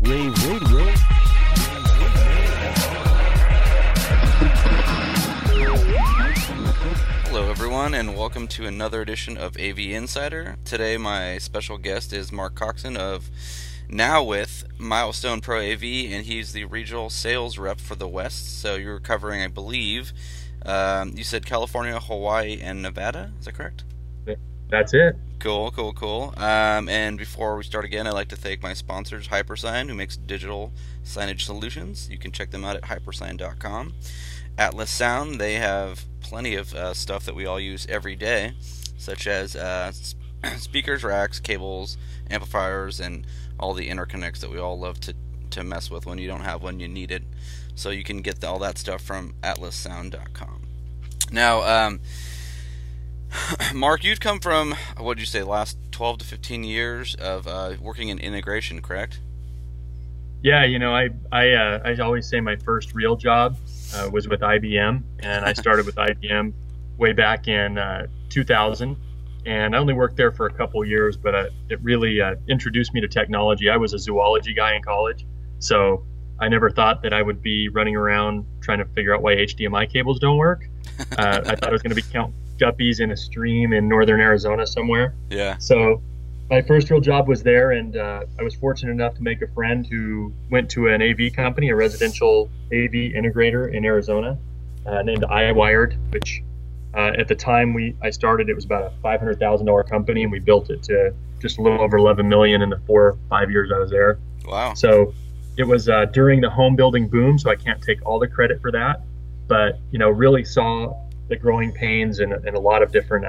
Wave Radio. Hello everyone, and welcome to another edition of AV Insider. Today my special guest is Mark Coxon of Now with Milestone Pro AV, and he's the regional sales rep for the West. So you're covering, I believe, you said California, Hawaii, and Nevada. Is that correct? That's it. Cool. And before we start again, I'd like to thank my sponsors, Hypersign, who makes digital signage solutions. You can check them out at hypersign.com. Atlas Sound, they have plenty of stuff that we all use every day, such as speakers, racks, cables, amplifiers, and all the interconnects that we all love to mess with. When you don't have one, you need it. So you can get all that stuff from atlassound.com. Now, Mark, you've come from, what did you say, the last 12 to 15 years of working in integration, correct? Yeah, I always say my first real job was with IBM, and I started with IBM way back in 2000, and I only worked there for a couple years, but it really introduced me to technology. I was a zoology guy in college, so I never thought that I would be running around trying to figure out why HDMI cables don't work. I thought I was going to be counting guppies in a stream in northern Arizona somewhere. Yeah. So my first real job was there, and I was fortunate enough to make a friend who went to an AV company, a residential AV integrator in Arizona, named iWired, which at the time I started, it was about a $500,000 company, and we built it to just a little over 11 million in the 4 or 5 years I was there. Wow. So it was during the home building boom, so I can't take all the credit for that, but really saw the growing pains in a lot of different,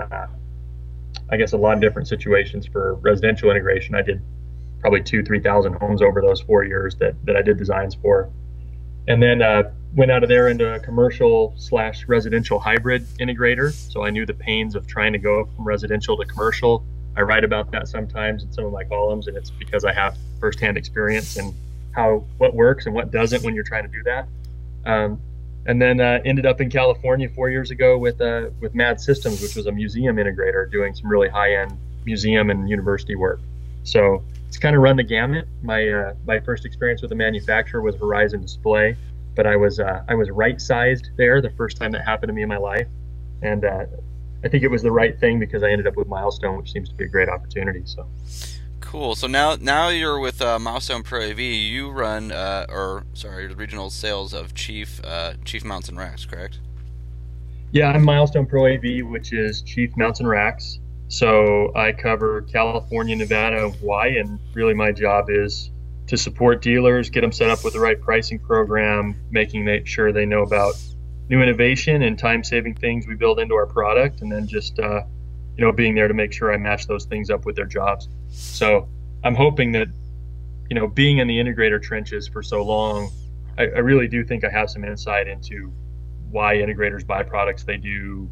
a lot of different situations for residential integration. I did probably 3,000 homes over those 4 years that I did designs for. And then went out of there into a commercial/residential hybrid integrator. So I knew the pains of trying to go from residential to commercial. I write about that sometimes in some of my columns, and it's because I have firsthand experience in what works and what doesn't when you're trying to do that. And then ended up in California 4 years ago with Mad Systems, which was a museum integrator doing some really high-end museum and university work. So it's kind of run the gamut. My first experience with a manufacturer was Horizon Display, but I was right-sized there the first time that happened to me in my life, and I think it was the right thing because I ended up with Milestone, which seems to be a great opportunity. So. Cool. So now you're with Milestone Pro AV. You run, the regional sales of Chief Mounts and Racks, correct? Yeah, I'm Milestone Pro AV, which is Chief Mounts and Racks. So I cover California, Nevada, and Hawaii, and really my job is to support dealers, get them set up with the right pricing program, making sure they know about new innovation and time-saving things we build into our product, and then just being there to make sure I match those things up with their jobs. So I'm hoping that, being in the integrator trenches for so long, I really do think I have some insight into why integrators buy products they do,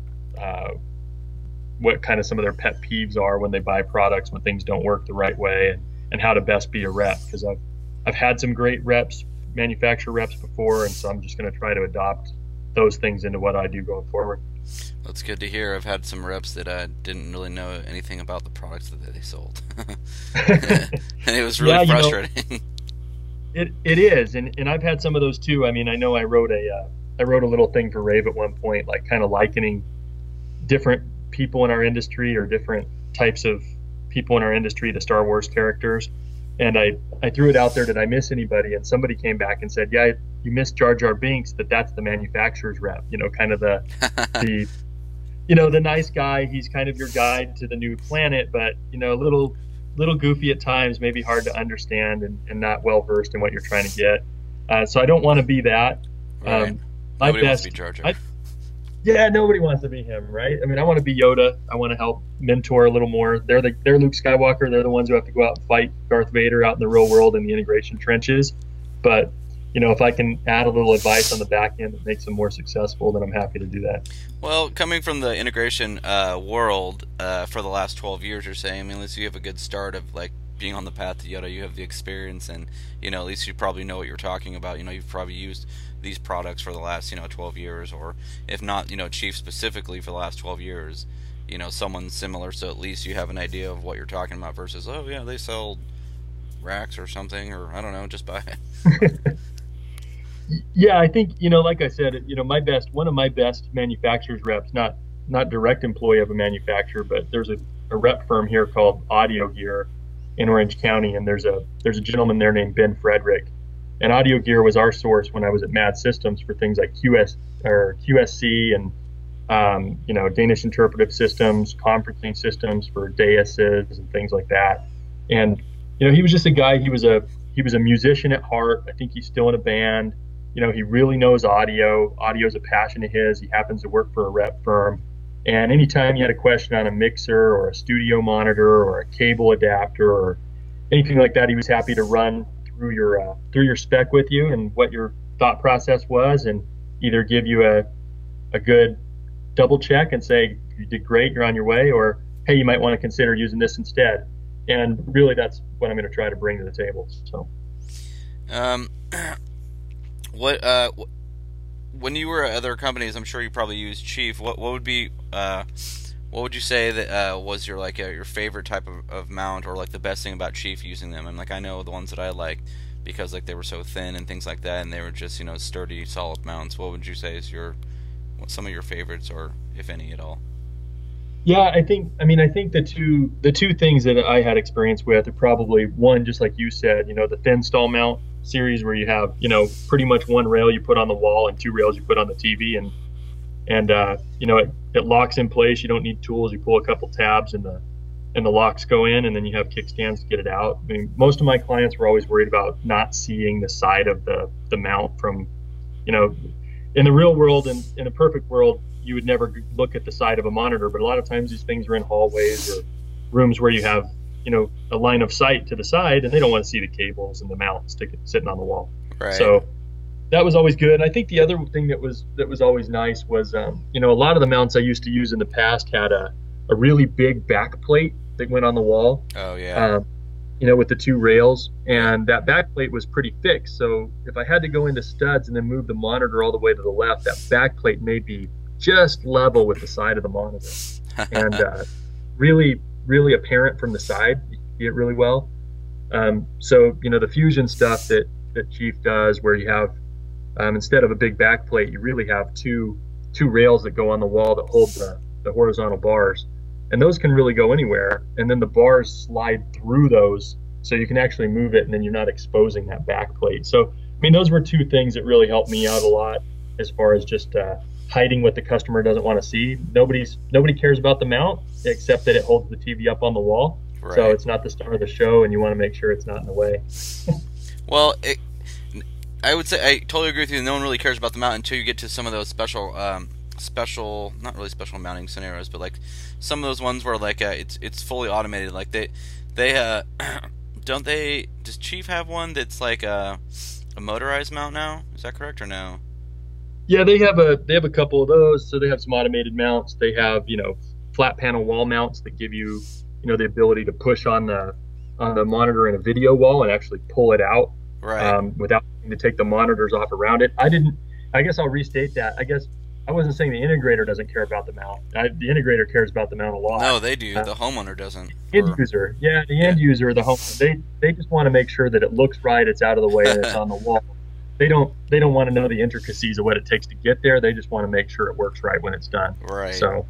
what kind of some of their pet peeves are when they buy products when things don't work the right way, and how to best be a rep. Because I've had some great reps, manufacturer reps before, and so I'm just going to try to adopt those things into what I do going forward. That's good to hear. I've had some reps that didn't really know anything about the products that they sold. And it was really frustrating. It is, and I've had some of those too. I mean, I know I wrote a little thing for Rave at one point, like kind of likening different people in our industry or different types of people in our industry to Star Wars characters. And I threw it out there, did I miss anybody? And somebody came back and said, yeah, you missed Jar Jar Binks, but that's the manufacturer's rep, kind of the the nice guy. He's kind of your guide to the new planet, but a little goofy at times, maybe hard to understand and not well versed in what you're trying to get. So I don't want to be that. Right. Nobody wants to be Jar Jar. Yeah, nobody wants to be him, right? I mean, I want to be Yoda. I want to help mentor a little more. They're Luke Skywalker. They're the ones who have to go out and fight Darth Vader out in the real world in the integration trenches. But if I can add a little advice on the back end that makes them more successful, then I'm happy to do that. Well, coming from the integration world for the last 12 years, you're saying, at least you have a good start of like being on the path to Yoda. You have the experience, and at least you probably know what you're talking about. You've probably used these products for the last 12 years, or if not Chief specifically for the last 12 years, someone similar, so at least you have an idea of what you're talking about versus, oh yeah, they sell racks or something, or I don't know, just buy it. Yeah, I think, like I said, one of my best manufacturers reps, not direct employee of a manufacturer, but there's a rep firm here called Audio Gear in Orange County, and there's a gentleman there named Ben Frederick. And Audio Gear was our source when I was at Mad Systems for things like QSC and Danish interpretive systems, conferencing systems for daises and things like that. And he was just a guy. He was a musician at heart. I think he's still in a band. He really knows audio. Audio is a passion of his. He happens to work for a rep firm. And anytime you had a question on a mixer or a studio monitor or a cable adapter or anything like that, he was happy to run through your spec with you and what your thought process was, and either give you a good double check and say, you did great, you're on your way, or hey, you might want to consider using this instead. And really, that's what I'm going to try to bring to the table. So, when you were at other companies, I'm sure you probably used Chief. What would you say that was your your favorite type of mount, or like the best thing about Chief using them? And I know the ones that I like because they were so thin and things like that, and they were just sturdy, solid mounts. What would you say is some of your favorites, or if any at all? Yeah, I think the two things that I had experience with are probably, one, just like you said, the thin stall mount series, where you have pretty much one rail you put on the wall and two rails you put on the TV, and it locks in place. You don't need tools. You pull a couple tabs and the locks go in, and then you have kickstands to get it out. I mean, most of my clients were always worried about not seeing the side of the mount from, in the real world, and in a perfect world, you would never look at the side of a monitor, but a lot of times these things are in hallways or rooms where you have, a line of sight to the side, and they don't want to see the cables and the mount sitting on the wall. Right. So that was always good. I think the other thing that was always nice was, a lot of the mounts I used to use in the past had a really big back plate that went on the wall. Oh yeah. With the two rails, and that back plate was pretty thick. So if I had to go into studs and then move the monitor all the way to the left, that back plate may be just level with the side of the monitor, and really, really apparent from the side. You can see it really well. So the fusion stuff that Chief does, where you have instead of a big back plate, you really have two rails that go on the wall that hold the horizontal bars, and those can really go anywhere. And then the bars slide through those, so you can actually move it, and then you're not exposing that back plate. So those were two things that really helped me out a lot as far as just hiding what the customer doesn't want to see. Nobody cares about the mount except that it holds the TV up on the wall. Right. So it's not the star of the show, and you want to make sure it's not in the way. Well, I would say I totally agree with you. No one really cares about the mount until you get to some of those special, not really special mounting scenarios, but some of those ones where it's fully automated. Does Chief have one that's a motorized mount now? Is that correct or no? Yeah, they have a couple of those. So they have some automated mounts. They have flat panel wall mounts that give you the ability to push on the monitor in a video wall and actually pull it out, right, without having to take the monitors off around it. I guess I'll restate that. I guess I wasn't saying the integrator doesn't care about the mount. The integrator cares about the mount a lot. No, they do. The homeowner doesn't. End user, end user, the home. They just want to make sure that it looks right, it's out of the way, and it's on the wall. They don't want to know the intricacies of what it takes to get there. They just want to make sure it works right when it's done. Right. So.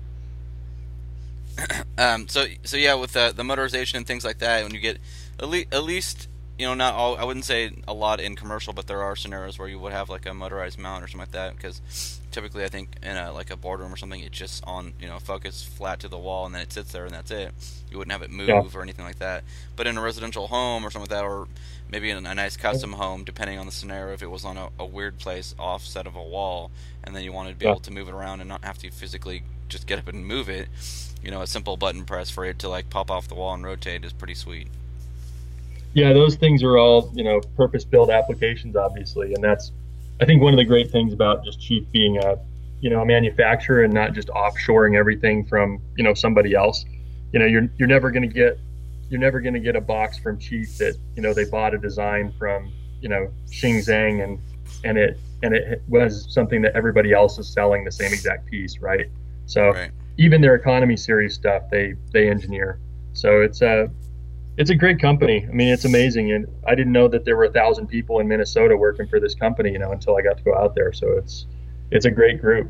So yeah, with the motorization and things like that, when you get at least not all, I wouldn't say a lot in commercial, but there are scenarios where you would have a motorized mount or something like that, because typically I think in a boardroom or something, it's just on focus flat to the wall, and then it sits there and that's it. You wouldn't have it move or anything like that. But in a residential home or something like that, or maybe in a nice custom home, depending on the scenario, if it was on a weird place offset of a wall, and then you wanted to be able to move it around and not have to physically just get up and move it, a simple button press for it to pop off the wall and rotate is pretty sweet. Yeah, those things are all purpose-built applications, obviously, and that's, I think, one of the great things about just Chief being a manufacturer and not just offshoring everything from somebody else. You're never going to get a box from Chief that they bought a design from Xing Zhang and it was something that everybody else is selling the same exact piece, right? So right. Even their economy series stuff they engineer. So it's it's a great company. I mean, it's amazing, and I didn't know that there were 1,000 people in Minnesota working for this company, until I got to go out there. So it's a great group.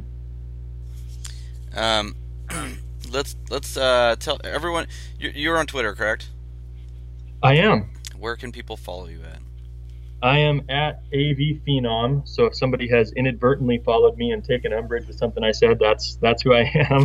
Um, let's tell everyone you're on Twitter, correct? I am. Where can people follow you at? I am at AV Phenom. So if somebody has inadvertently followed me and taken umbrage with something I said, that's who I am.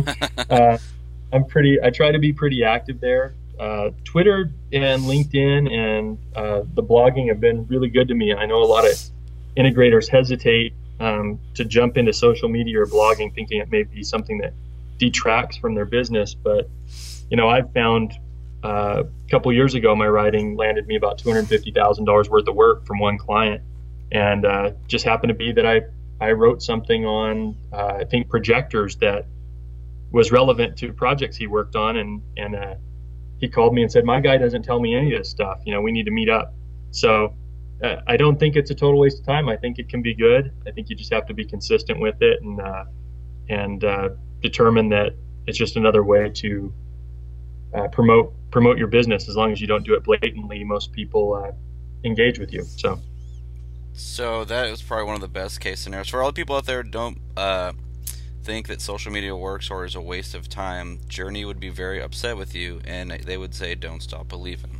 I try to be pretty active there. Twitter and LinkedIn and the blogging have been really good to me. I know a lot of integrators hesitate to jump into social media or blogging, thinking it may be something that detracts from their business. But I've found a couple years ago, my writing landed me about $250,000 worth of work from one client, and just happened to be that I wrote something on I think projectors that was relevant to projects he worked on, and he called me and said, my guy doesn't tell me any of this stuff. We need to meet up. So I don't think it's a total waste of time. I think it can be good. I think you just have to be consistent with it and determine that it's just another way to promote your business. As long as you don't do it blatantly, most people engage with you. So that is probably one of the best case scenarios for all the people out there who don't think that social media works or is a waste of time. Journey would be very upset with you, and they would say, "Don't stop believing."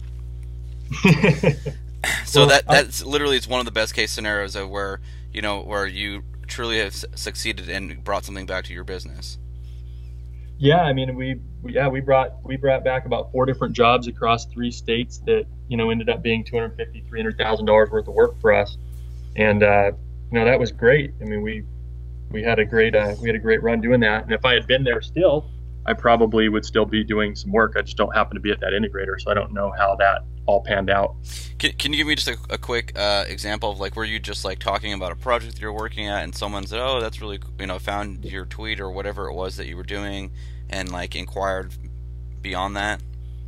So that's literally, it's one of the best case scenarios of where you truly have succeeded and brought something back to your business. Yeah, I mean, we brought back about 4 different jobs across 3 states that ended up being $250,000-$300,000 worth of work for us, and that was great. I mean, we had a great run doing that, and if I had been there still, I probably would still be doing some work. I just don't happen to be at that integrator, so I don't know how that all panned out. Can you give me just a quick example of, like, were you just like talking about a project you're working at and someone said, oh, that's really, found your tweet or whatever it was that you were doing and like inquired beyond that?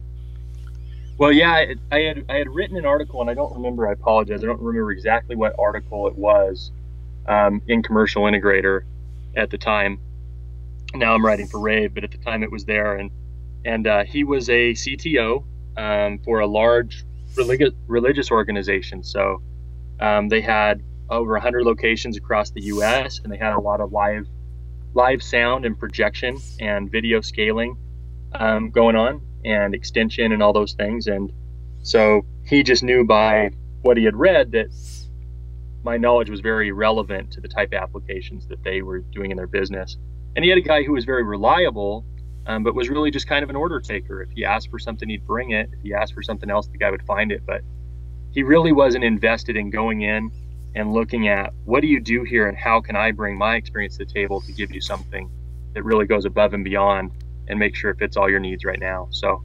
Well, yeah, I had written an article, and I don't remember. I apologize. I don't remember exactly what article it was in Commercial Integrator at the time. Now I'm writing for Rave, but at the time it was there, and he was a CTO for a large religious organization. So they had over 100 locations across the U.S., and they had a lot of live sound and projection and video scaling going on, and extension and all those things. And so he just knew by what he had read that my knowledge was very relevant to the type of applications that they were doing in their business. And he had a guy who was very reliable, but was really just kind of an order taker. If he asked for something, he'd bring it. If he asked for something else, the guy would find it. But he really wasn't invested in going in and looking at, what do you do here, and how can I bring my experience to the table to give you something that really goes above and beyond and make sure it fits all your needs right now. So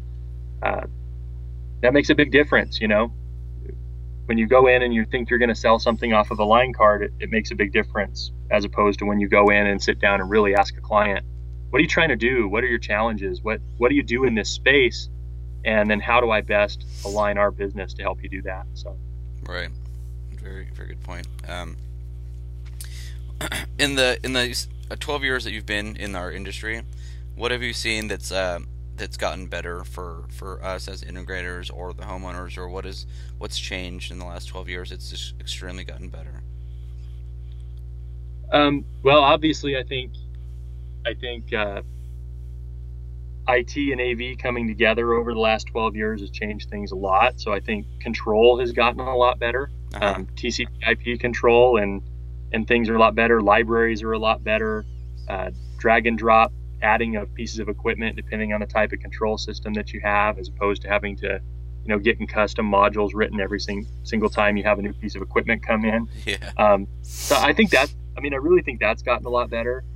that makes a big difference. When you go in and you think you're going to sell something off of a line card, it makes a big difference, as opposed to when you go in and sit down and really ask a client, what are you trying to do? What are your challenges? What do you do in this space? And then how do I best align our business to help you do that? So, right. Very, very good point. In the 12 years that you've been in our industry, what have you seen that's gotten better for us as integrators or the homeowners, or what's changed in the last 12 years? It's just extremely gotten better. Well, obviously, I think IT and AV coming together over the last 12 years has changed things a lot. So I think control has gotten a lot better. TCP/IP control and things are a lot better. Libraries are a lot better. Drag and drop adding of pieces of equipment depending on the type of control system that you have, as opposed to having to getting custom modules written every single time you have a new piece of equipment come in. Yeah. So I think I really think that's gotten a lot better.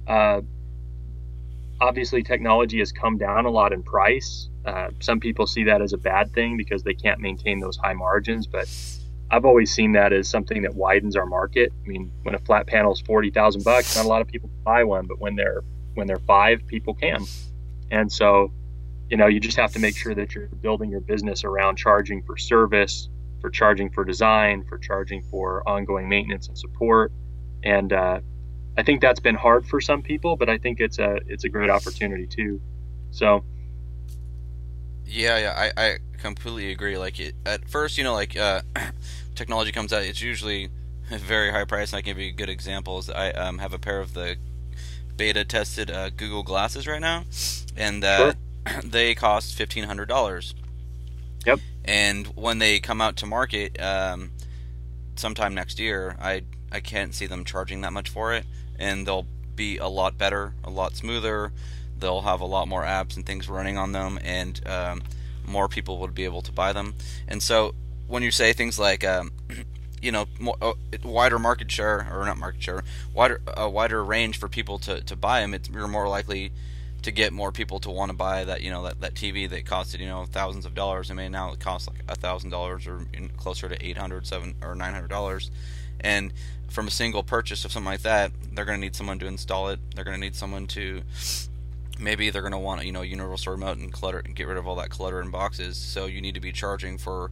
Obviously, technology has come down a lot in price. Some people see that as a bad thing because they can't maintain those high margins, but I've always seen that as something that widens our market. I mean, when a flat panel is $40,000, not a lot of people can buy one, but when they're 5, people can. And so, you just have to make sure that you're building your business around charging for service, for charging for design, for charging for ongoing maintenance and support. And I think that's been hard for some people, but I think it's a great opportunity too. So I completely agree. Like at first, technology comes out, it's usually a very high price. And I can give you good examples. I have a pair of the beta tested Google glasses right now, and Sure. they cost $1,500. Yep. And when they come out to market, sometime next year, I can't see them charging that much for it, and they'll be a lot better, a lot smoother. They'll have a lot more apps and things running on them, and more people would be able to buy them. And so when you say things like, more, wider market share, or not market share, wider a wider range for people to buy them, you're more likely to get more people to want to buy that that TV that costed thousands of dollars. I mean, now it costs like $1,000 or closer to 800, $700 or $900, and from a single purchase of something like that, they're going to need someone to install it. They're going to need someone to maybe they're going to want a universal remote and clutter and get rid of all that clutter in boxes. So you need to be charging for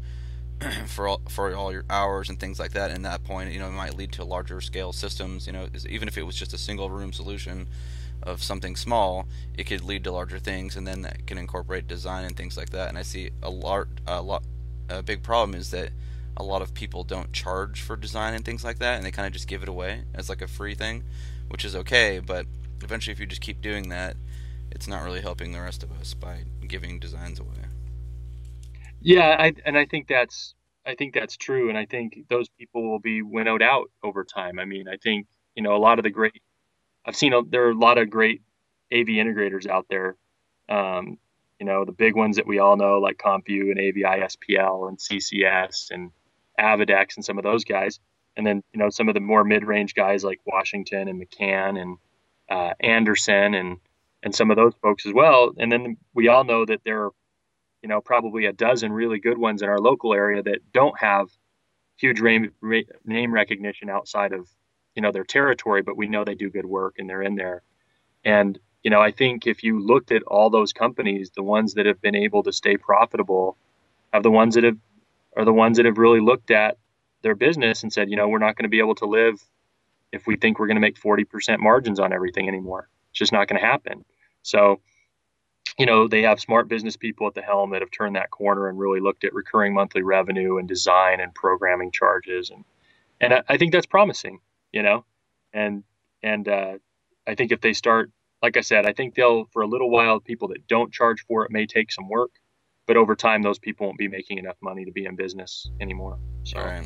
all your hours and things like that. And that point, it might lead to larger scale systems. Even if it was just a single room solution of something small, it could lead to larger things, and then that can incorporate design and things like that. And I see a big problem is that a lot of people don't charge for design and things like that, and they kind of just give it away as like a free thing, which is okay. But eventually, if you just keep doing that, it's not really helping the rest of us by giving designs away. Yeah, I think that's true, and I think those people will be winnowed out over time. I mean, I think a lot of the great there are a lot of great AV integrators out there. Um, the big ones that we all know, like CompView and AVI-SPL and CCS and Avidex and some of those guys. And then, some of the more mid-range guys like Washington and McCann and Anderson and some of those folks as well. And then we all know that there are, probably a dozen really good ones in our local area that don't have huge name recognition outside of, their territory, but we know they do good work and they're in there. And, I think if you looked at all those companies, the ones that have been able to stay profitable have the ones that have are the ones that have really looked at their business and said, we're not going to be able to live if we think we're going to make 40% margins on everything anymore. It's just not going to happen. So, they have smart business people at the helm that have turned that corner and really looked at recurring monthly revenue and design and programming charges. And I think that's promising, and, and I think if they start, like I said, I think they'll, for a little while, people that don't charge for it may take some work, but over time, those people won't be making enough money to be in business anymore. All So, right.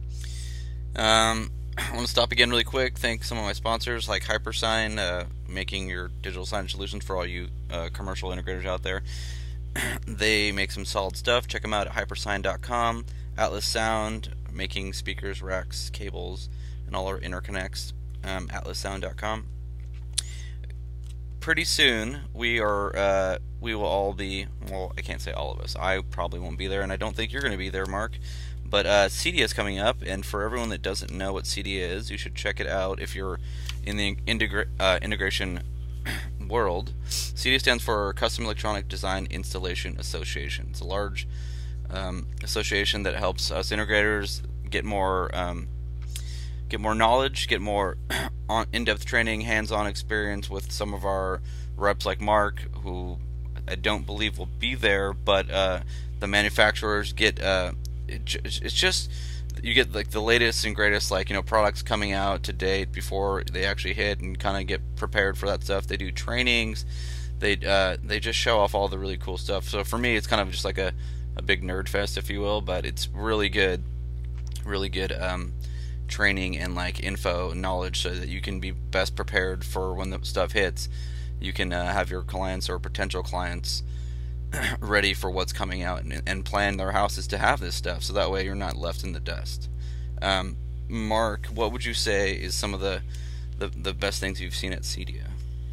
I want to stop again really quick. Thank some of my sponsors like Hypersign, making your digital signage solutions for all you commercial integrators out there. They make some solid stuff. Check them out at hypersign.com. Atlas Sound, making speakers, racks, cables, and all our interconnects. Atlassound.com. Pretty soon we will all be, well, I can't say all of us. I probably won't be there, and I don't think you're going to be there, Mark. But CEDIA is coming up, and for everyone that doesn't know what CEDIA is, you should check it out if you're in the integration world. CEDIA stands for Custom Electronic Design Installation Association. It's a large association that helps us integrators get more knowledge, get more in-depth training, hands-on experience with some of our reps like Mark, who I don't believe will be there, but the manufacturers get it's just you get like the latest and greatest products coming out to date before they actually hit, and kind of get prepared for that stuff. They do trainings, they just show off all the really cool stuff. So for me, it's kind of just like a big nerd fest, if you will, but it's really good training and like info and knowledge so that you can be best prepared for when the stuff hits. You can have your clients or potential clients ready for what's coming out, and plan their houses to have this stuff, so that way you're not left in the dust. Mark, what would you say is some of the best things you've seen at CEDIA?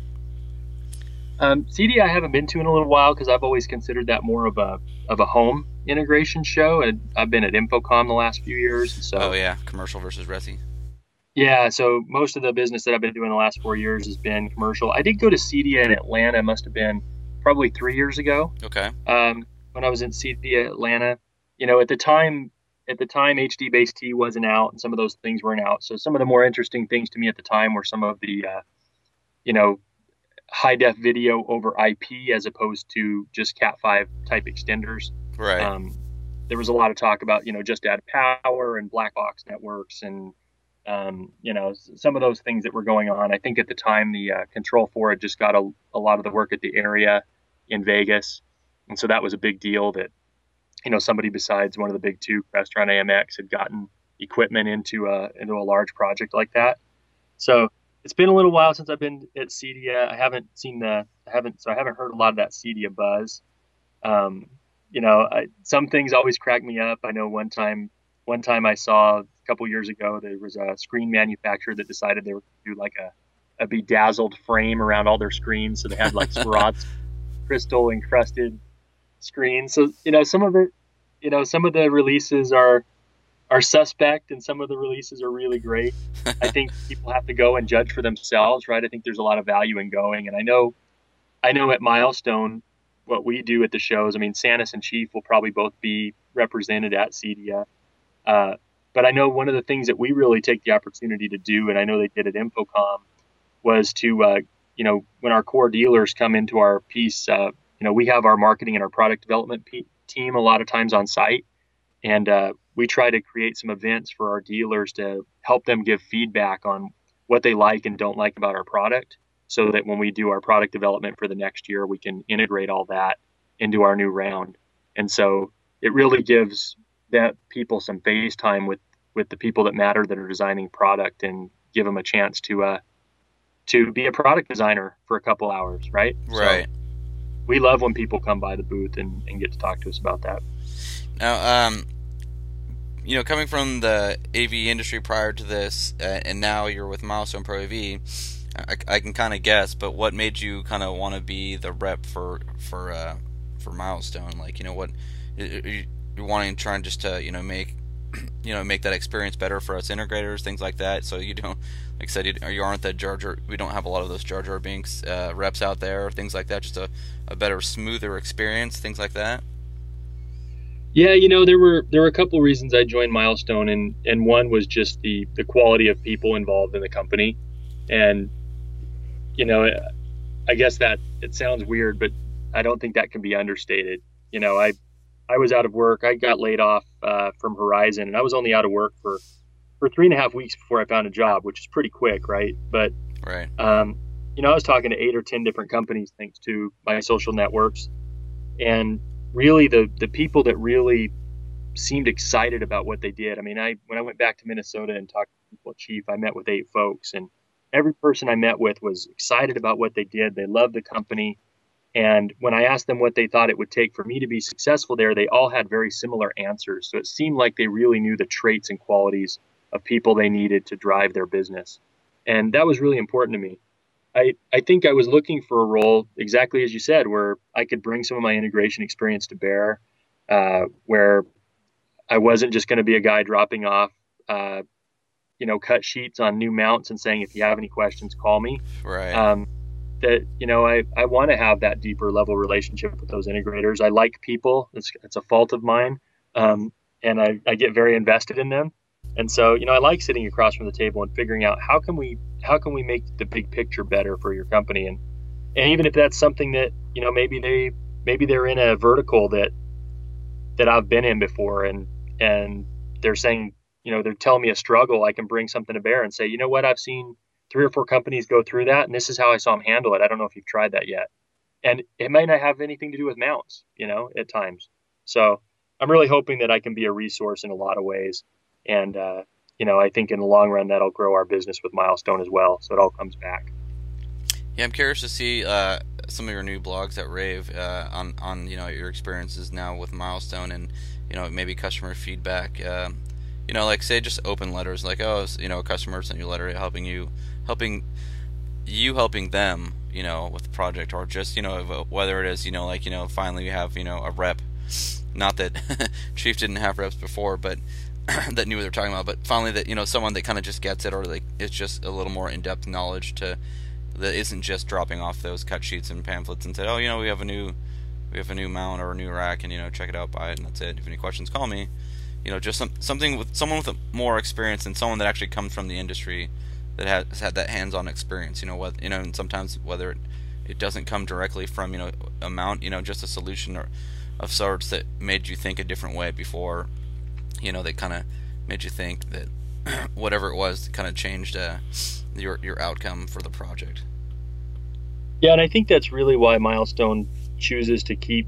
CD I haven't been to in a little while because I've always considered that more of a home integration show, and I've been at Infocom the last few years. Oh So yeah, commercial versus resi. yeah, so most of the business that I've been doing the last 4 years has been commercial. I did go to CEDIA in Atlanta, must have been probably 3 years ago. Okay. When I was in CEDIA Atlanta, at the time HD Base T wasn't out, and some of those things weren't out. So some of the more interesting things to me at the time were some of the you know high def video over IP as opposed to just Cat5 type extenders. Right. There was a lot of talk about, just add power and black box networks and, some of those things that were going on. I think at the time the Control4 had just got a lot of the work at the area in Vegas. And so that was a big deal that, somebody besides one of the big two, Crestron AMX, had gotten equipment into a large project like that. So it's been a little while since I've been at CEDIA. I haven't heard a lot of that CEDIA buzz. Some things always crack me up. I know one time I saw a couple years ago, there was a screen manufacturer that decided they were going to do like a bedazzled frame around all their screens. So they had like Swarovski crystal encrusted screens. So, some of the releases are suspect and some of the releases are really great. I think people have to go and judge for themselves, right? I think there's a lot of value in going. And I know at Milestone, what we do at the shows, Sanus and Chief will probably both be represented at CEDIA. But I know one of the things that we really take the opportunity to do, and I know they did at Infocom, was to, when our core dealers come into our piece, we have our marketing and our product development team a lot of times on site. And we try to create some events for our dealers to help them give feedback on what they like and don't like about our product, so that when we do our product development for the next year, we can integrate all that into our new round. And so it really gives that people some face time with the people that matter that are designing product, and give them a chance to be a product designer for a couple hours, right? Right. So we love when people come by the booth and get to talk to us about that. Now, coming from the AV industry prior to this, and now you're with Milestone Pro AV, I can kind of guess, but what made you kind of want to be the rep for Milestone? Like, what you're wanting, trying just to make that experience better for us integrators, things like that. So you don't, like I said, you aren't the Jar Jar. We don't have a lot of those Jar Jar Binks reps out there, or things like that. Just a better, smoother experience, things like that. Yeah, there were a couple of reasons I joined Milestone, and one was just the quality of people involved in the company. And I guess that it sounds weird, but I don't think that can be understated. I was out of work. I got laid off from Horizon, and I was only out of work for 3.5 weeks before I found a job, which is pretty quick, right? But right. I was talking to 8 or 10 different companies thanks to my social networks, and really the people that really seemed excited about what they did. When I went back to Minnesota and talked to people at Chief, I met with 8 folks, and every person I met with was excited about what they did. They loved the company. And when I asked them what they thought it would take for me to be successful there, they all had very similar answers. So it seemed like they really knew the traits and qualities of people they needed to drive their business. And that was really important to me. I think I was looking for a role, exactly as you said, where I could bring some of my integration experience to bear, where I wasn't just going to be a guy dropping off, cut sheets on new mounts and saying, if you have any questions, call me. Right. I want to have that deeper level relationship with those integrators. I like people. It's a fault of mine. And I get very invested in them. And so, I like sitting across from the table and figuring out how can we make the big picture better for your company. And even if that's something that, maybe they're in a vertical that I've been in before, and they're saying, they're telling me a struggle, I can bring something to bear and say, you know what, I've seen 3 or 4 companies go through that, and this is how I saw them handle it. I don't know if you've tried that yet. And it might not have anything to do with mounts, at times. So I'm really hoping that I can be a resource in a lot of ways. And, I think in the long run, that'll grow our business with Milestone as well. So it all comes back. Yeah, I'm curious to see some of your new blogs at Rave on your experiences now with Milestone, and maybe customer feedback. Like say just open letters, like a customer sent you a letter helping them, with the project, or just whether it is finally you have a rep. Not that Chief didn't have reps before, but that knew what they're talking about. But finally, that someone that kind of just gets it, or like it's just a little more in-depth knowledge that isn't just dropping off those cut sheets and pamphlets and said, oh, we have a new mount or a new rack, and check it out, buy it, and that's it. If you have any questions, call me. Just something with someone with more experience, and someone that actually comes from the industry that has had that hands-on experience. And sometimes whether it doesn't come directly from amount, just a solution or of sorts that made you think a different way before, they kind of made you think that whatever it was kind of changed your outcome for the project. Yeah, and I think that's really why Milestone chooses to keep,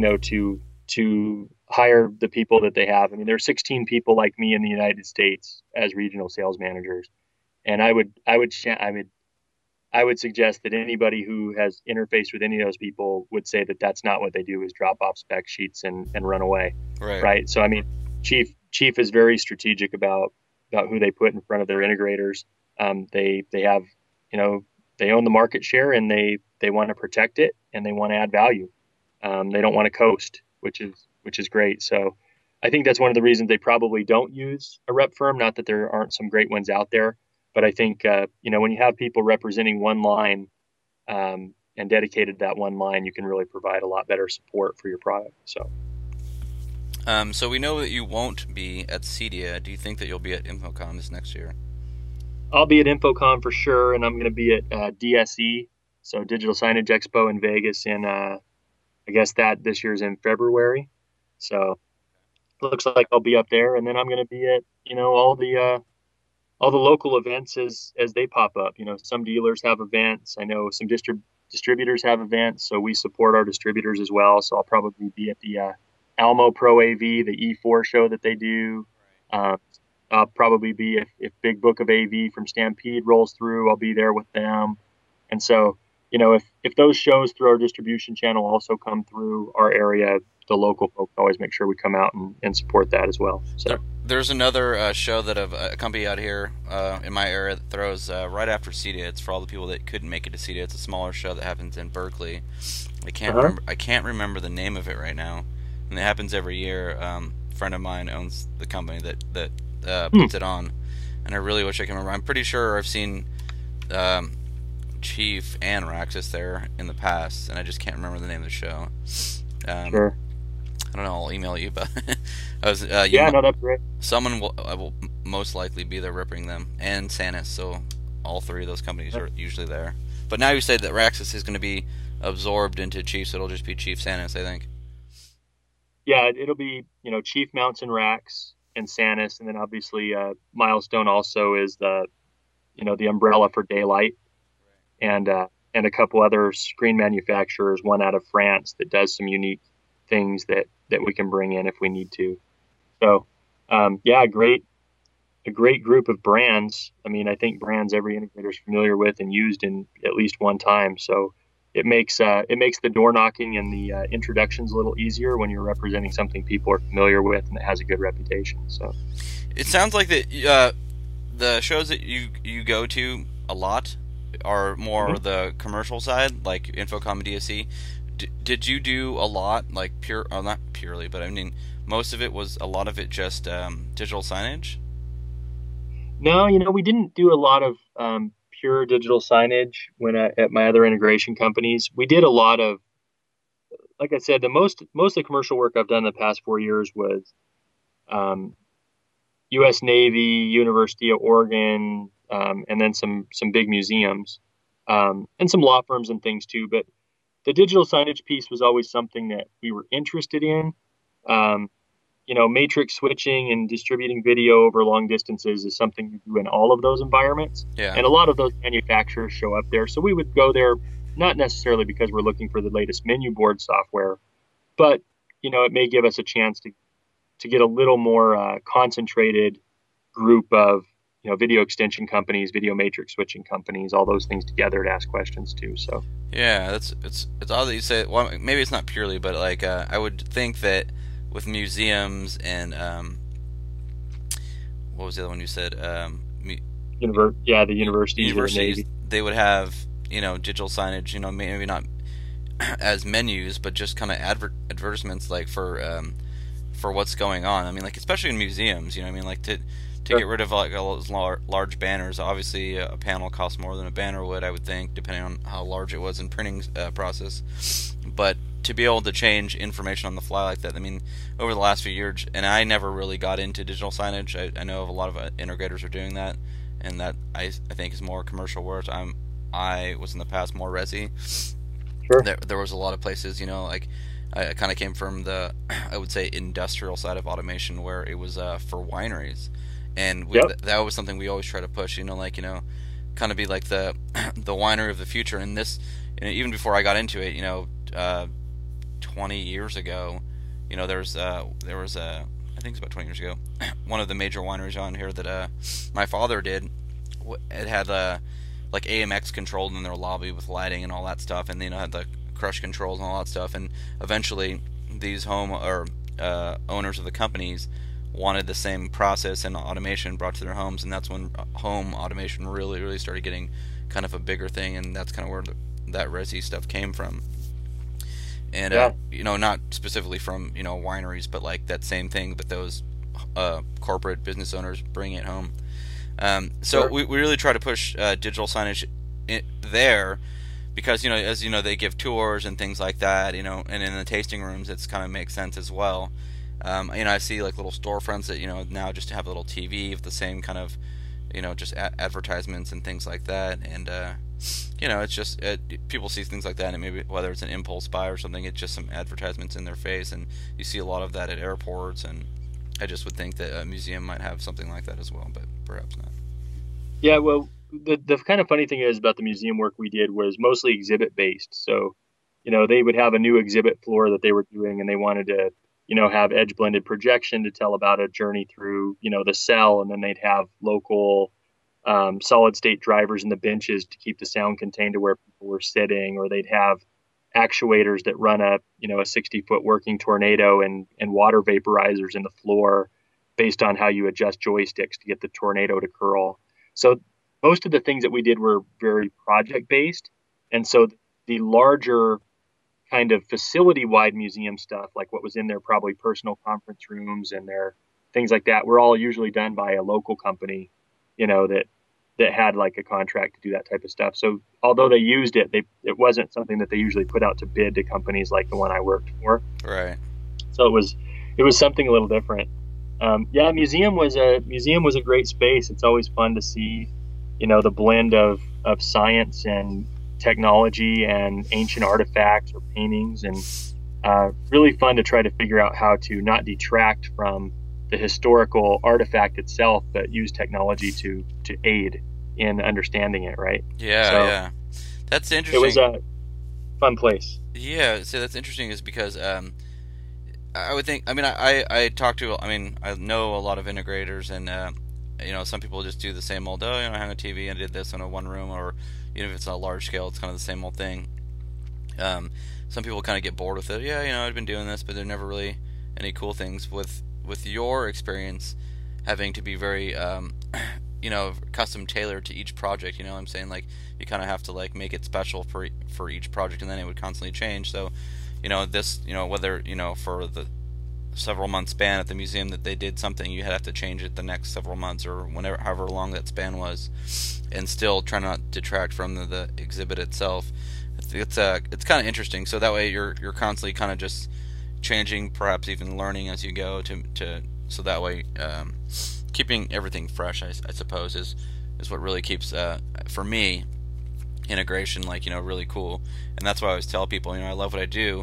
to hire the people that they have. I mean, there are 16 people like me in the United States as regional sales managers, and I would suggest that anybody who has interfaced with any of those people would say that that's not what they do, is drop off spec sheets and run away, Right. right? So I mean, Chief is very strategic about who they put in front of their integrators. They have, they own the market share, and they want to protect it, and they want to add value. They don't want to coast, which is great. So I think that's one of the reasons they probably don't use a rep firm. Not that there aren't some great ones out there, but I think when you have people representing one line, and dedicated to that one line, you can really provide a lot better support for your product. So we know that you won't be at CEDIA. Do you think that you'll be at InfoComm this next year? I'll be at InfoComm for sure, and I'm going to be at DSE, so Digital Signage Expo in Vegas in I guess that this year's in February. So it looks like I'll be up there, and then I'm going to be at all the local events as they pop up. Some dealers have events. I know some distributors have events, so we support our distributors as well. So I'll probably be at the Almo Pro AV, the E4 show that they do. I'll probably be, if Big Book of AV from Stampede rolls through, I'll be there with them. And so, if those shows through our distribution channel also come through our area, the local folks always make sure we come out and support that as well. So there's another show that a company out here in my area that throws right after CEDIA. It's for all the people that couldn't make it to CEDIA. It's a smaller show that happens in Berkeley. I can't remember the name of it right now, and it happens every year. A friend of mine owns the company that puts it on, and I really wish I can remember. I'm pretty sure I've seen Chief and Raxus there in the past, and I just can't remember the name of the show. Sure. I don't know. I'll email you, but no, that's great. Someone will most likely be there repping them, and Sanus. So all three of those companies are usually there. But now you say that Raxus is going to be absorbed into Chief, so it'll just be Chief Sanus, I think. Yeah, it'll be Chief Mounts and Rax and Sanus, and then obviously Milestone also is the umbrella for Daylight, and a couple other screen manufacturers, one out of France that does some unique things that we can bring in if we need to. So a great group of brands. I mean, I think brands every integrator is familiar with and used in at least one time. So it makes the door knocking and the introductions a little easier when you're representing something people are familiar with and that has a good reputation. So it sounds like that the shows that you go to a lot are more the commercial side, like InfoComm and DSE. Did you do a lot, like not purely, but I mean, most of it was a lot of it just digital signage? No, we didn't do a lot of pure digital signage when at my other integration companies. We did a lot of, like I said, the most of the commercial work I've done the past 4 years was U.S. Navy, University of Oregon, and then some big museums, and some law firms and things too. But the digital signage piece was always something that we were interested in. Matrix switching and distributing video over long distances is something you do in all of those environments. Yeah. And a lot of those manufacturers show up there. So we would go there, not necessarily because we're looking for the latest menu board software, but, it may give us a chance to get a little more concentrated group of, video extension companies, video matrix switching companies, all those things together to ask questions to. So yeah, it's odd that you say. Well, maybe it's not purely, but like I would think that with museums and what was the other one you said? The universities. They would have digital signage. Maybe not as menus, but just kind of advertisements like for what's going on. I mean, like especially in museums. Like to get rid of like all those large banners. Obviously, a panel costs more than a banner would, I would think, depending on how large it was in printing process. But to be able to change information on the fly like that, I mean, over the last few years, and I never really got into digital signage. I know of a lot of integrators are doing that, and that I think is more commercial, whereas I was in the past more resi. Sure. there was a lot of places, like I kind of came from the I would say industrial side of automation where it was for wineries, and Yep. that was something we always try to push. Kind of be like the the winery of the future. And this, even before I got into it, 20 years ago, there was a I think it's about 20 years ago, one of the major wineries on here that my father did. It had like AMX controlled in their lobby with lighting and all that stuff, and had the crush controls and all that stuff. And eventually, these home or owners of the companies wanted the same process and automation brought to their homes, and that's when home automation really started getting kind of a bigger thing, and that's kind of where that Resi stuff came from. And Yeah. not specifically from wineries, but like that same thing, but those corporate business owners bring it home. So Sure. we really try to push digital signage there because as they give tours and things like that, and in the tasting rooms it's kind of makes sense as well. I see like little storefronts that now just have a little TV with the same kind of just advertisements and things like that. And it's just people see things like that, and maybe whether it's an impulse buy or something, it's just some advertisements in their face, and you see a lot of that at airports. And I just would think that a museum might have something like that as well, but perhaps not. Yeah. Well, the kind of funny thing is about the museum work we did was mostly exhibit based. So, they would have a new exhibit floor that they were doing, and they wanted to, have edge blended projection to tell about a journey through, the cell, and then they'd have local solid state drivers in the benches to keep the sound contained to where people were sitting, or they'd have actuators that run a 60-foot working tornado and water vaporizers in the floor based on how you adjust joysticks to get the tornado to curl. So most of the things that we did were very project based. And so the larger kind of facility wide museum stuff, like what was in their probably personal conference rooms and their things like that, were all usually done by a local company, that had like a contract to do that type of stuff. So although they used it, it wasn't something that they usually put out to bid to companies like the one I worked for. Right. So it was something a little different. Yeah, museum was a great space. It's always fun to see, the blend of science and technology and ancient artifacts or paintings, and really fun to try to figure out how to not detract from the historical artifact itself, but use technology to aid in understanding it. Right. Yeah, So yeah. That's it was interesting. a fun place. Yeah, so that's interesting is because I would think. I mean, I talk to. I mean, I know a lot of integrators, and some people just do the same old. Oh, I hung a TV and did this in a one room, or even if it's on a large scale, it's kind of the same old thing. Some people kind of get bored with it. Yeah, I've been doing this, but there are never really any cool things with your experience having to be very custom tailored to each project. You know what I'm saying? Like you kind of have to like make it special for each project, and then it would constantly change. So this whether for the several month span at the museum that they did something, you have to change it the next several months or whenever, however long that span was, and still try not to detract from the exhibit itself. It's kind of interesting. So that way you're constantly kind of just changing, perhaps even learning as you go to so that way keeping everything fresh, I suppose, is what really keeps for me integration like really cool. And that's why I always tell people I love what I do,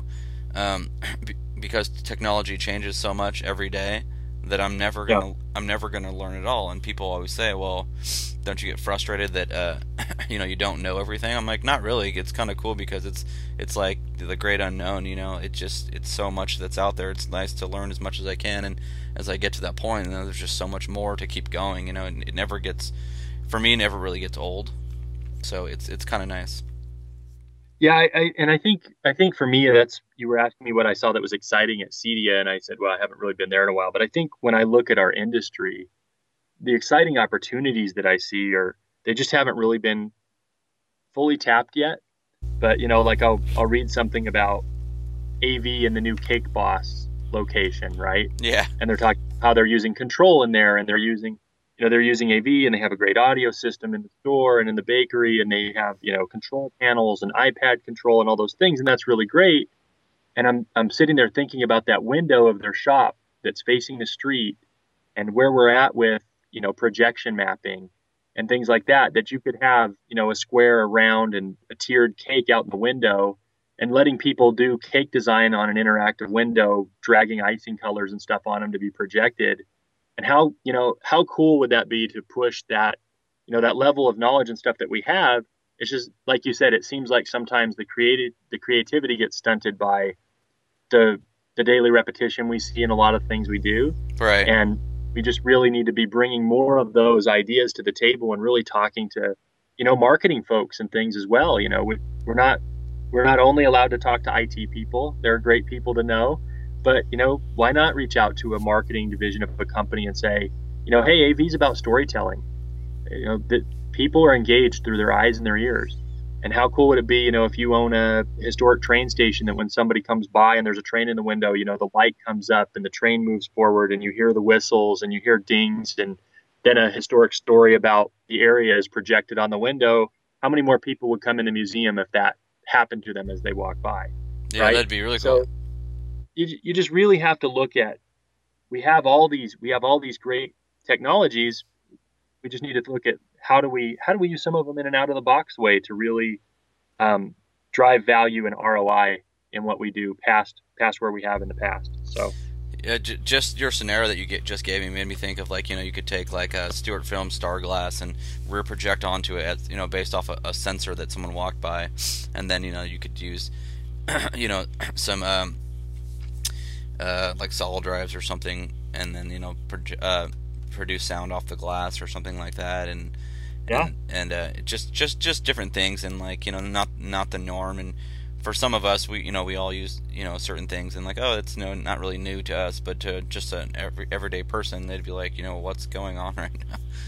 because technology changes so much every day that Yeah. I'm never gonna learn it all. And people always say, well, don't you get frustrated that you don't know everything? I'm like, not really. It's kind of cool because it's like the great unknown. It's so much that's out there. It's nice to learn as much as I can, and as I get to that point, there's just so much more to keep going. And it never gets, for me, never really gets old. So it's kind of nice. Yeah, and I think for me that's you were asking me what I saw that was exciting at Cedia, and I said, well, I haven't really been there in a while. But I think when I look at our industry, the exciting opportunities that I see are they just haven't really been fully tapped yet. But like I'll read something about AV in the new Cake Boss location, right? Yeah. And they're talking how they're using control in there, and they're using AV, and they have a great audio system in the store and in the bakery, and they have control panels and iPad control and all those things, and that's really great. And I'm sitting there thinking about that window of their shop that's facing the street, and where we're at with projection mapping and things like that. That you could have a square, a round, and a tiered cake out in the window, and letting people do cake design on an interactive window, dragging icing colors and stuff on them to be projected. And how cool would that be to push that, that level of knowledge and stuff that we have? It's just like you said, it seems like sometimes the creativity gets stunted by the daily repetition we see in a lot of things we do. Right. And we just really need to be bringing more of those ideas to the table and really talking to, marketing folks and things as well. We're not only allowed to talk to IT people. They're great people to know, but why not reach out to a marketing division of a company and say, hey, AV is about storytelling. That people are engaged through their eyes and their ears. And how cool would it be, if you own a historic train station, that when somebody comes by and there's a train in the window, the light comes up and the train moves forward and you hear the whistles and you hear dings, and then a historic story about the area is projected on the window. How many more people would come in the museum if that happened to them as they walk by? Yeah, right? That'd be really cool. So you just really have to look at, we have all these great technologies. We just need to look at how do we use some of them in an out of the box way to really drive value and ROI in what we do past where we have in the past. So yeah, just your scenario that you just gave me made me think of, like, you could take like a Stuart Film Star Glass and rear project onto it as, based off a sensor that someone walked by, and then you could use some like solid drives or something, and then produce sound off the glass or something like that, and yeah, and just different things, and like not the norm. And for some of us, we all use certain things, and like, oh, it's not really new to us, but to just an everyday person, they'd be like, what's going on right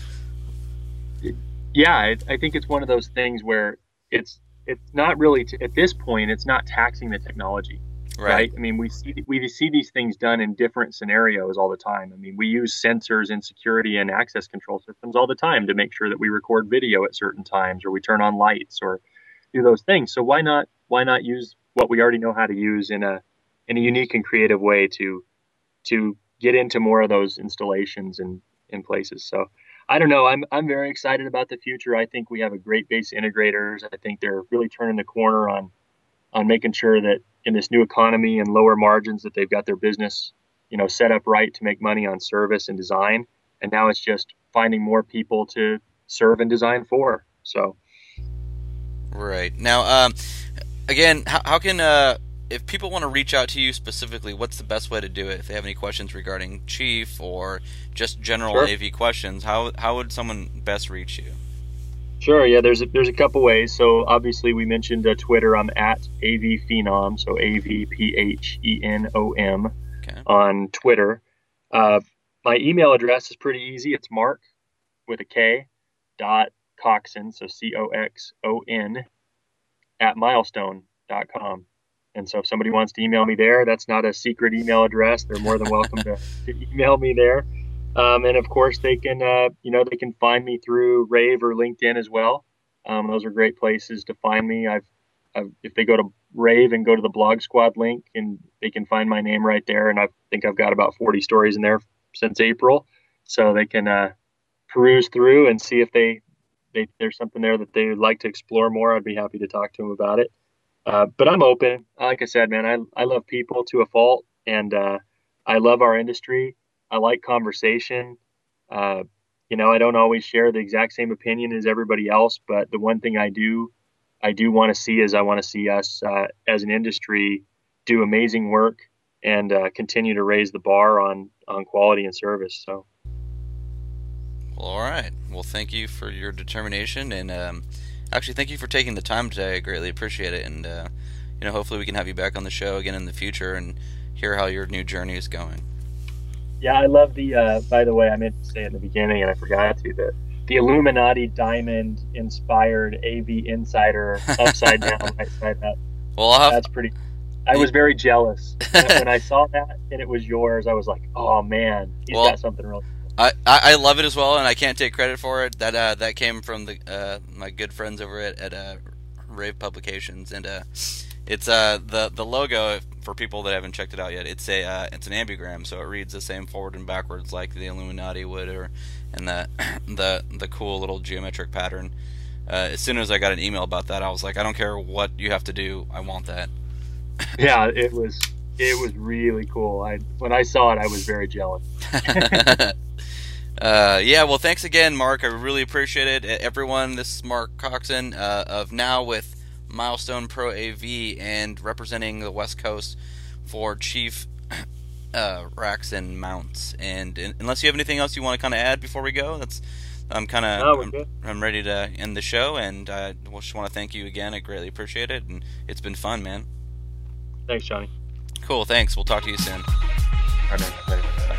now? Yeah, I think it's one of those things where it's not really at this point, it's not taxing the technology. Right. I mean, we see these things done in different scenarios all the time. I mean, we use sensors in security and access control systems all the time to make sure that we record video at certain times, or we turn on lights, or do those things. So why not use what we already know how to use in a unique and creative way to get into more of those installations and in places. So I don't know. I'm very excited about the future. I think we have a great base of integrators. I think they're really turning the corner on making sure that in this new economy and lower margins, that they've got their business, set up right to make money on service and design. And now it's just finding more people to serve and design for. So, right now, again, how can if people want to reach out to you specifically, what's the best way to do it? If they have any questions regarding Chief or just general Sure. AV questions, how would someone best reach you? Sure. Yeah, there's a couple ways. So obviously we mentioned Twitter. I'm at AV Phenom, so AVPHENOM Okay. on Twitter. My email address is pretty easy. It's Mark with a K .Coxon, so COXON at milestone.com. And so if somebody wants to email me there, that's not a secret email address. They're more than welcome to email me there. And of course, they can find me through Rave or LinkedIn as well. Those are great places to find me. If they go to Rave and go to the Blog Squad link, and they can find my name right there. And I think I've got about 40 stories in there since April, so they can peruse through and see if there's something there that they would like to explore more. I'd be happy to talk to them about it. But I'm open. Like I said, man, I love people to a fault, and I love our industry. I like conversation. I don't always share the exact same opinion as everybody else, but the one thing I do want to see is I want to see us as an industry do amazing work and continue to raise the bar on quality and service. So. Well, all right. Well, thank you for your determination, and actually, thank you for taking the time today. I greatly appreciate it, and hopefully we can have you back on the show again in the future and hear how your new journey is going. Yeah, I love the. By the way, I meant to say in the beginning, and I forgot to, the Illuminati diamond inspired AV Insider upside down right side up. Well, that's pretty. I was very jealous when I saw that and it was yours. I was like, oh man, he's got something really. I love it as well, and I can't take credit for it. That came from my good friends over at Rave Publications, and it's the logo, for people that haven't checked it out yet. It's an ambigram, so it reads the same forward and backwards like the Illuminati would, and the cool little geometric pattern as soon as I got an email about that, I was like, I don't care what you have to do, I want that. Yeah, it was really cool. When I saw it, I was very jealous. Yeah, well, thanks again, Mark. I really appreciate it. Everyone, this is Mark Coxon of Now with Milestone Pro AV and representing the West Coast for Chief Racks and Mounts. And unless you have anything else you want to kind of add before we go, I'm ready to end the show. And I just want to thank you again. I greatly appreciate it, and it's been fun, man. Thanks, Johnny. Cool. Thanks. We'll talk to you soon. All right, man. Bye.